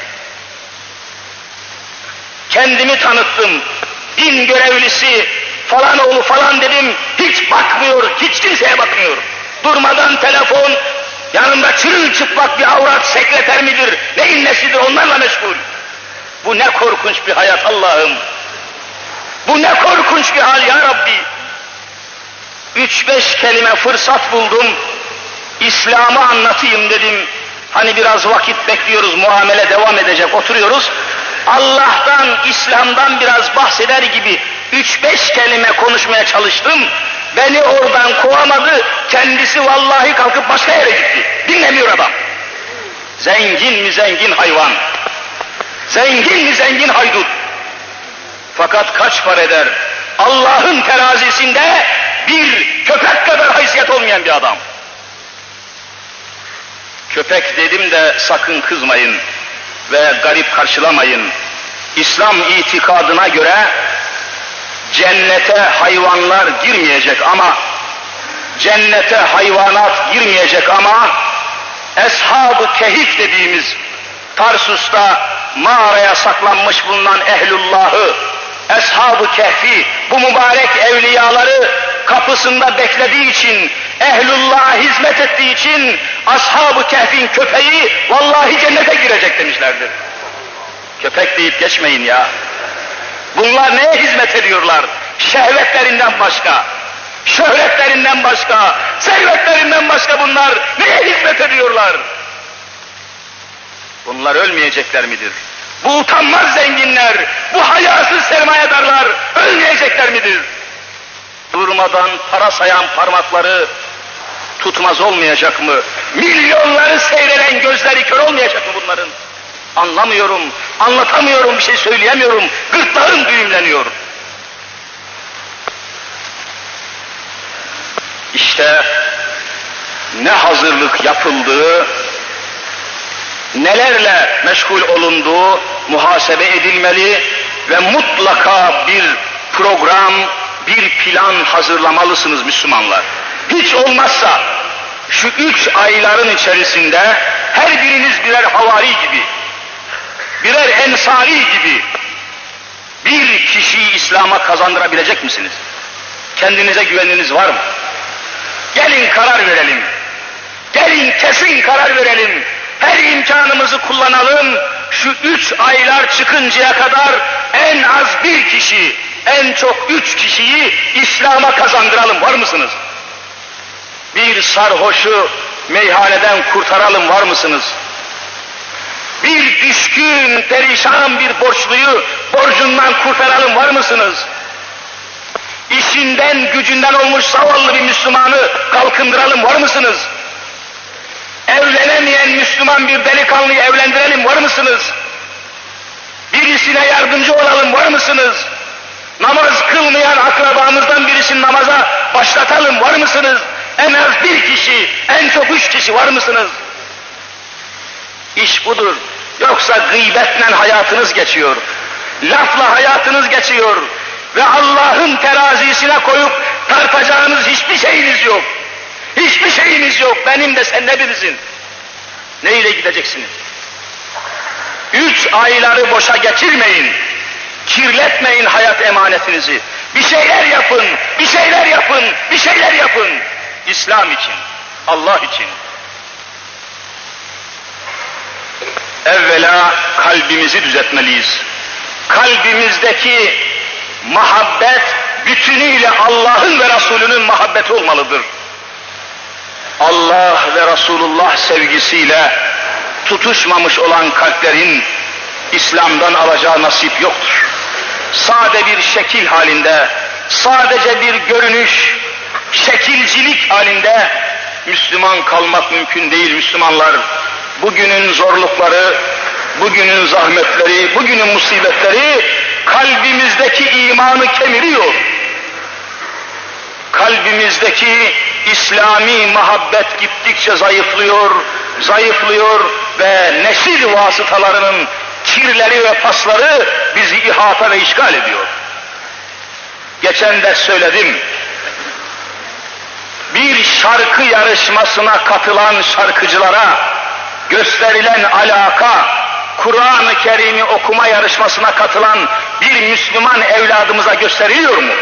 Kendimi tanıttım, din görevlisi, falan oğlu falan dedim, hiç bakmıyor, hiç kimseye bakmıyor. Durmadan telefon, yanında çırılçıplak bir avrat sekreter midir, neyin nesidir onlarla meşgul. Bu ne korkunç bir hayat Allah'ım. Bu ne korkunç bir hal ya Rabbi. 3-5 kelime fırsat buldum, İslam'ı anlatayım dedim. Hani biraz vakit bekliyoruz, muamele devam edecek, oturuyoruz. Allah'tan, İslam'dan biraz bahseder gibi 3-5 kelime konuşmaya çalıştım. Beni oradan kovamadı, kendisi vallahi kalkıp başka yere gitti. Dinlemiyor adam. Zengin mi zengin hayvan, zengin mi zengin haydut. Fakat kaç para eder? Allah'ın terazisinde bir köpek kadar haysiyet olmayan bir adam. Köpek dedim de sakın kızmayın ve garip karşılamayın. İslam itikadına göre cennete hayvanlar girmeyecek ama cennete hayvanat girmeyecek ama Eshab-ı Kehif dediğimiz Tarsus'ta mağaraya saklanmış bulunan ehlullahı, Eshab-ı Kehfi, bu mübarek evliyaları kapısında beklediği için, ehlullah'a hizmet ettiği için Ashab-ı Kehf'in köpeği vallahi cennete girecek demişlerdir. Köpek deyip geçmeyin ya. Bunlar neye hizmet ediyorlar? Şehvetlerinden başka, şöhretlerinden başka, servetlerinden başka bunlar neye hizmet ediyorlar? Bunlar ölmeyecekler midir? Bu utanmaz zenginler, bu hayasız sermayedarlar ölmeyecekler midir? Durmadan para sayan parmakları tutmaz olmayacak mı? Milyonları seyreden gözleri kör olmayacak mı bunların? Anlamıyorum, anlatamıyorum, bir şey söyleyemiyorum, gırtlağım düğümleniyor. İşte ne hazırlık yapıldığı, nelerle meşgul olunduğu muhasebe edilmeli ve mutlaka bir program, bir plan hazırlamalısınız Müslümanlar. Hiç olmazsa şu 3 ayların içerisinde her biriniz birer havari gibi, birer ensari gibi bir kişiyi İslam'a kazandırabilecek misiniz? Kendinize güveniniz var mı? Gelin karar verelim. Gelin kesin karar verelim. Her imkanımızı kullanalım. Şu 3 aylar çıkıncaya kadar en az bir kişi, en çok 3 kişiyi İslam'a kazandıralım. Var mısınız? Bir sarhoşu meyhaneden kurtaralım. Var mısınız? Bir düşkün, perişan bir borçluyu borcundan kurtaralım. Var mısınız? İşinden, gücünden olmuş zavallı bir Müslümanı kalkındıralım. Var mısınız? Evlenemeyen Müslüman bir delikanlıyı evlendirelim. Var mısınız? Birisine yardımcı olalım. Var mısınız? Namaz kılmayan akrabamızdan birisini namaza başlatalım. Var mısınız? En az bir kişi, en çok 3 kişi. Var mısınız? İş budur. Yoksa gıybetle hayatınız geçiyor. Lafla hayatınız geçiyor. Ve Allah'ın terazisine koyup tartacağınız hiçbir şeyiniz yok. Hiçbir şeyiniz yok. Benim de sen ne bilirsin? Neyle gideceksiniz? 3 ayları boşa geçirmeyin. Kirletmeyin hayat emanetinizi. Bir şeyler yapın, bir şeyler yapın, bir şeyler yapın. İslam için, Allah için. Evvela kalbimizi düzeltmeliyiz. Kalbimizdeki muhabbet bütünüyle Allah'ın ve Resulünün muhabbeti olmalıdır. Allah ve Resulullah sevgisiyle tutuşmamış olan kalplerin İslam'dan alacağı nasip yoktur. Sade bir şekil halinde, sadece bir görünüş, şekilcilik halinde Müslüman kalmak mümkün değil Müslümanlar. Bugünün zorlukları, bugünün zahmetleri, bugünün musibetleri kalbimizdeki imanı kemiriyor. Kalbimizdeki İslami muhabbet gittikçe zayıflıyor, zayıflıyor ve nesil vasıtalarının kirleri ve pasları bizi ihata ve işgal ediyor. Geçen ders söyledim. Bir şarkı yarışmasına katılan şarkıcılara gösterilen alaka, Kur'an-ı Kerim'i okuma yarışmasına katılan bir Müslüman evladımıza gösteriliyor mu?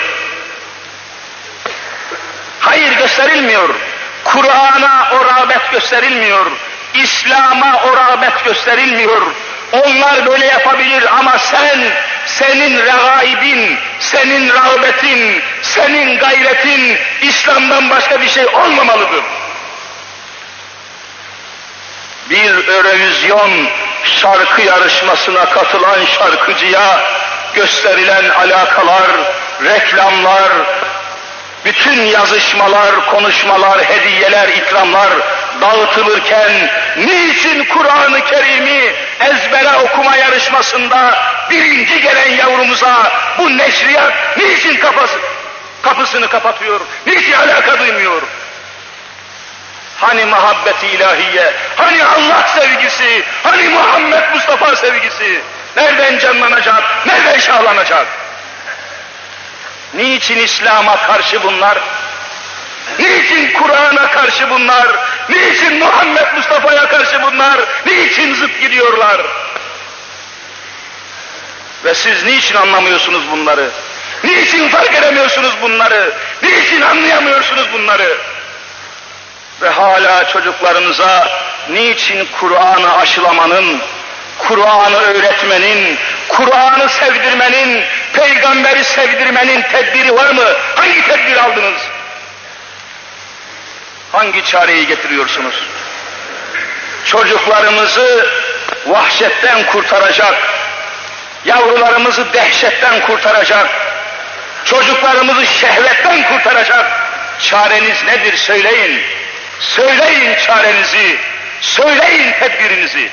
Hayır, gösterilmiyor. Kur'an'a o rağbet gösterilmiyor. İslam'a o rağbet gösterilmiyor. Onlar böyle yapabilir ama senin regaibin, senin rağbetin, senin gayretin İslam'dan başka bir şey olmamalıdır. Bir Eurovision şarkı yarışmasına katılan şarkıcıya gösterilen alakalar, reklamlar, bütün yazışmalar, konuşmalar, hediyeler, ikramlar dağıtılırken niçin Kur'an-ı Kerim'i ezbere okuma yarışmasında birinci gelen yavrumuza bu neşriyat niçin kapısını kapatıyor, niçin alaka duymuyor? Hani muhabbet-i ilahiye, hani Allah sevgisi, hani Muhammed Mustafa sevgisi nereden canlanacak, nereden şahlanacak? Niçin İslam'a karşı bunlar? Niçin Kur'an'a karşı bunlar? Niçin Muhammed Mustafa'ya karşı bunlar? Niçin zıt gidiyorlar? Ve siz niçin anlamıyorsunuz bunları? Niçin fark edemiyorsunuz bunları? Niçin anlayamıyorsunuz bunları? Ve hala çocuklarınıza niçin Kur'an'ı aşılamanın, Kur'an'ı öğretmenin, Kur'an'ı sevdirmenin, peygamberi sevdirmenin tedbiri var mı? Hangi tedbir aldınız? Hangi çareyi getiriyorsunuz? Çocuklarımızı vahşetten kurtaracak, yavrularımızı dehşetten kurtaracak, çocuklarımızı şehvetten kurtaracak çareniz nedir söyleyin. Söyleyin çarenizi, söyleyin tedbirinizi.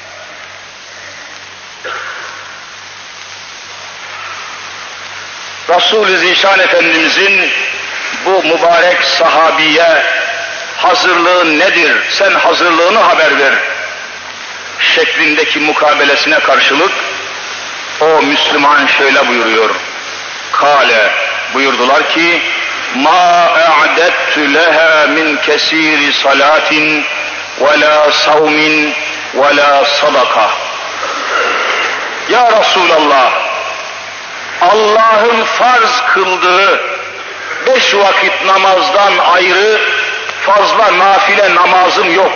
Resul-i Zişan Efendimizin bu mübarek sahabiye hazırlığın nedir, sen hazırlığını haber ver şeklindeki mukabelesine karşılık o Müslüman şöyle buyuruyor. Kale buyurdular ki ma a'dettu leha min kesiri salatin ve la savmin ve la sadaka. Ya Resulallah, Allah'ın farz kıldığı 5 vakit namazdan ayrı fazla nafile namazım yok.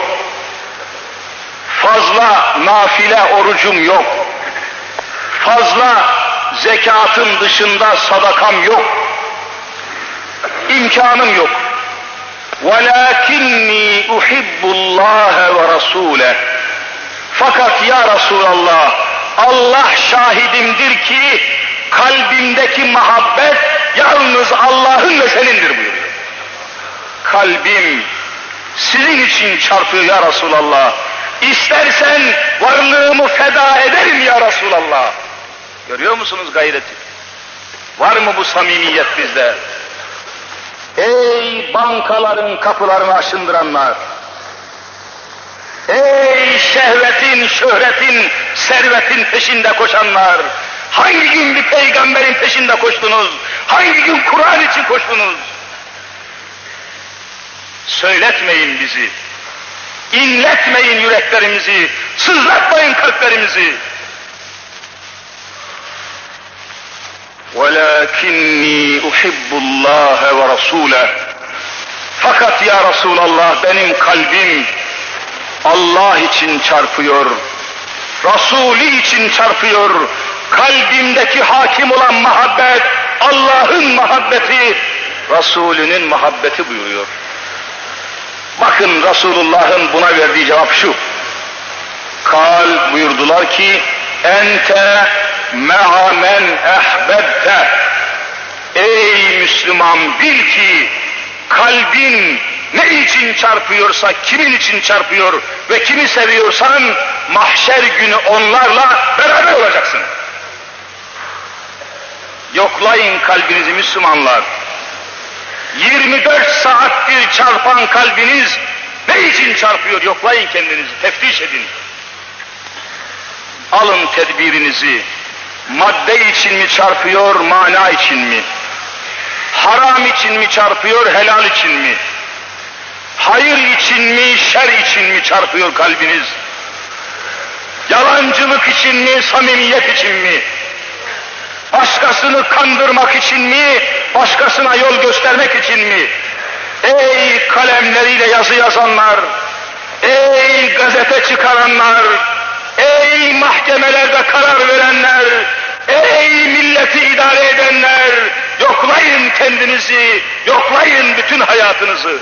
Fazla nafile orucum yok. Fazla zekatın dışında sadakam yok. İmkanım yok. وَلَاكِنِّي اُحِبُّ اللّٰهَ وَرَسُولَهُ. Fakat ya Resulallah, Allah şahidimdir ki kalbimdeki muhabbet yalnız Allah'ın ve senindir buyuruyor. Kalbim sizin için çarpıyor ya Resulallah. İstersen varlığımı feda ederim ya Resulallah. Görüyor musunuz gayreti? Var mı bu samimiyet bizde? Ey bankaların kapılarını aşındıranlar! Ey şehvetin, şöhretin, servetin peşinde koşanlar! Hangi gün bir peygamberin peşinde koştunuz? Hangi gün Kur'an için koştunuz? Söyletmeyin bizi. İnletmeyin yüreklerimizi. Sızlatmayın kalplerimizi. وَلَاكِنِّي اُحِبُّ اللّٰهَ وَرَسُولَهُ. Fakat ya Resulallah benim kalbim Allah için çarpıyor, Resulü için çarpıyor, kalbimdeki hakim olan muhabbet, Allah'ın muhabbeti, Resulünün muhabbeti buyuruyor. Bakın Resulullah'ın buna verdiği cevap şu. Kal buyurdular ki, ente me'a men ehbebte. Ey Müslüman bil ki kalbin ne için çarpıyorsa, kimin için çarpıyor ve kimi seviyorsan mahşer günü onlarla beraber olacaksın. Yoklayın kalbinizi Müslümanlar. 24 saattir çarpan kalbiniz ne için çarpıyor? Yoklayın kendinizi, teftiş edin. Alın tedbirinizi. Madde için mi çarpıyor, mana için mi? Haram için mi çarpıyor, helal için mi? Hayır için mi, şer için mi çarpıyor kalbiniz? Yalancılık için mi, samimiyet için mi? Başkasını kandırmak için mi, başkasına yol göstermek için mi? Ey kalemleriyle yazı yazanlar, ey gazete çıkaranlar, ey mahkemelerde karar verenler, ey milleti idare edenler, yoklayın kendinizi, yoklayın bütün hayatınızı.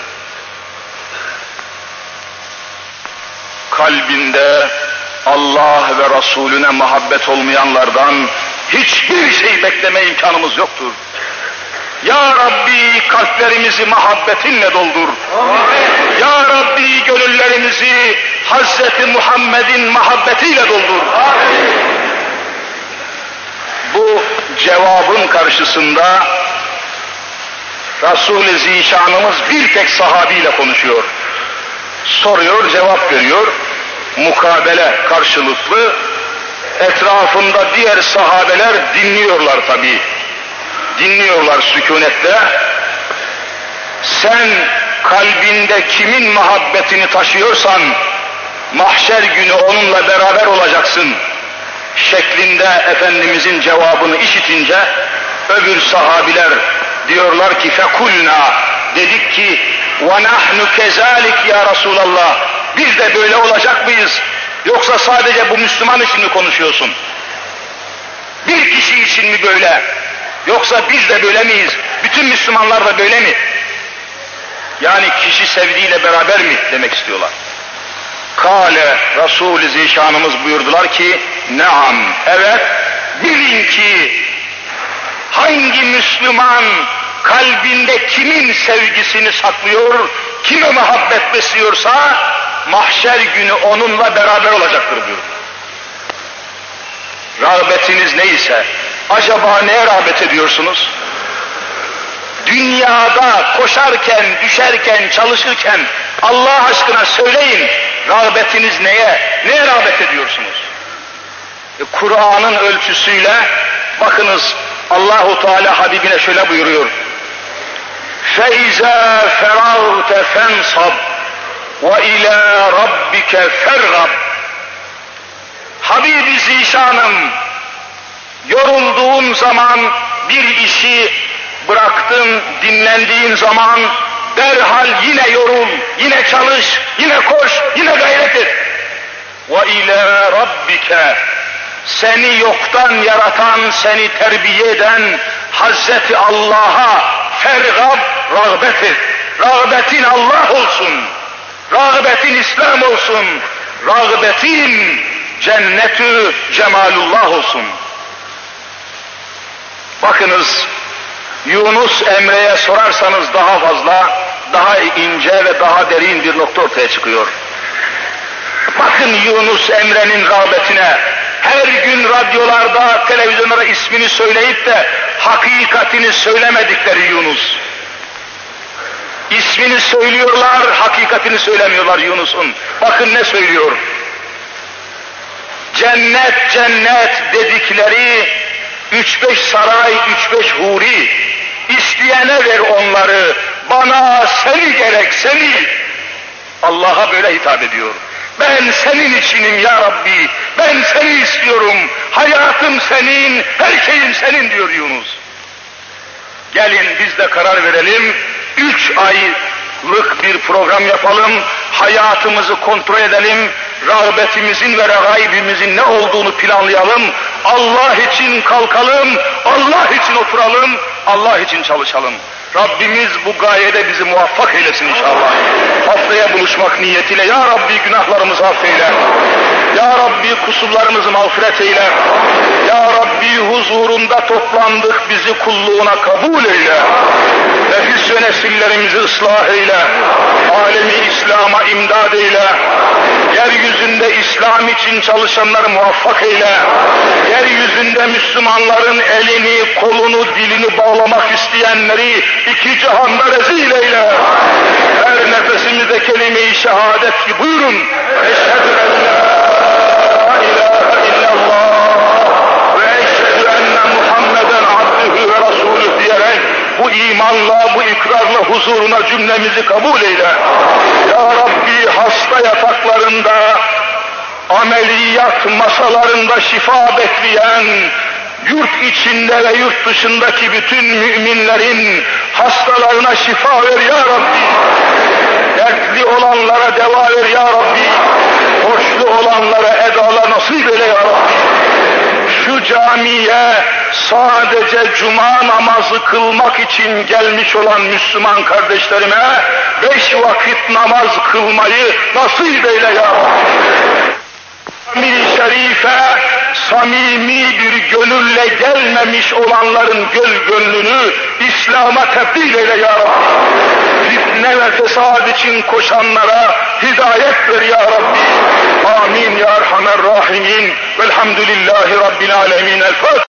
Kalbinde Allah ve Resulüne muhabbet olmayanlardan hiçbir şey bekleme imkanımız yoktur. Ya Rabbi kalplerimizi muhabbetinle doldur. Amin. Ya Rabbi gönüllerimizi Hazreti Muhammed'in muhabbetiyle doldur. Amin. Bu cevabın karşısında Resul-i Zişanımız bir tek sahabiyle konuşuyor. Soruyor, cevap veriyor. Mukabele karşılıklı. Etrafında diğer sahabeler dinliyorlar tabii. Dinliyorlar sükunetle. Sen kalbinde kimin muhabbetini taşıyorsan, mahşer günü onunla beraber olacaksın şeklinde Efendimizin cevabını işitince öbür sahabiler diyorlar ki fekulna, dedik ki ve nahnu kezalik ya Resulallah, biz de böyle olacak mıyız? Yoksa sadece bu Müslüman için mi konuşuyorsun? Bir kişi için mi böyle? Yoksa biz de böyle miyiz? Bütün Müslümanlar da böyle mi? Yani kişi sevdiğiyle beraber mi demek istiyorlar. Kale Resul-i Zişanımız buyurdular ki neam, evet, bilin ki hangi Müslüman kalbinde kimin sevgisini saklıyor, kime muhabbet besliyorsa mahşer günü onunla beraber olacaktır buyurdu. Rağbetiniz neyse, acaba neye rağbet ediyorsunuz? Dünyada koşarken, düşerken, çalışırken Allah aşkına söyleyin, rağbetiniz neye? Neye rağbet ediyorsunuz? Kur'an'ın ölçüsüyle bakınız, Allahu Teala Habibine şöyle buyuruyor. فَاِذَا فَرَغْتَ فَانْصَبْ وَاِلَى رَبِّكَ فَرْغَبْ. Habib-i Zişanım, yorulduğun zaman bir işi bıraktın, dinlendiğin zaman derhal yine yorul, yine çalış, yine koş, yine gayret et. وَاِلَى رَبِّكَ, seni yoktan yaratan, seni terbiye eden Hazreti Allah'a fergab, rağbet et. Rağbetin Allah olsun, rağbetin İslam olsun, rağbetin cennetü cemalullah olsun. Bakınız, Yunus Emre'ye sorarsanız daha fazla, daha ince ve daha derin bir nokta ortaya çıkıyor. Bakın Yunus Emre'nin rağbetine, her gün radyolarda, televizyonlara ismini söyleyip de hakikatini söylemedikleri Yunus. İsmini söylüyorlar, hakikatini söylemiyorlar Yunus'un. Bakın ne söylüyor? Cennet cennet dedikleri 3-5 saray, 3-5 huri, isteyene ver onları, bana seni gerek, seni. Allah'a böyle hitap ediyor. Ben senin içinim ya Rabbi, ben seni istiyorum, hayatım senin, her şeyim senin diyor Yunus. Gelin biz de karar verelim, 3 aylık bir program yapalım, hayatımızı kontrol edelim, rağbetimizin ve regaibimizin ne olduğunu planlayalım, Allah için kalkalım, Allah için oturalım, Allah için çalışalım. Rabbimiz bu gayede bizi muvaffak eylesin inşallah. Haftaya buluşmak niyetiyle ya Rabbi günahlarımızı affeyle. Ya Rabbi kusurlarımızı mağfiret eyle. Ya Rabbi huzurunda toplandık, bizi kulluğuna kabul eyle. Nefis ve nesillerimizi ıslah eyle. Alemi İslam'a imdad eyle. Yeryüzünde İslam için çalışanları muvaffak eyle. Yeryüzünde Müslümanların elini, kolunu, dilini bağlamak isteyenleri iki cihanda rezil eyle. Her nefesimizde kelime-i şehadet ki buyurun. Eşhedü en la ilahe illallah ve eşhedü enne Muhammeden abdühü ve rasulü diyerek bu imanla, bu ikrarla huzuruna cümlemizi kabul eyle. Ya Rabbi hasta yataklarında, ameliyat masalarında şifa bekleyen, yurt içinde ve yurt dışındaki bütün müminlerin hastalarına şifa ver ya Rabbi. Dertli olanlara deva ver ya Rabbi. Borçlu olanlara edalar nasip eyle ya Rabbi. Şu camiye sadece cuma namazı kılmak için gelmiş olan Müslüman kardeşlerime 5 vakit namaz kılmayı nasip eyle ya Rabbi. Cami-i Şerife samimi bir gönülle gelmemiş olanların gönlünü İslam'a tebdil eyle ya Rabbi. Fitne ve fesad için koşanlara hidayet ver ya Rabbi. Amin ya Erhamer Rahimin. Velhamdülillahi Rabbil Alemin. El Fatiha.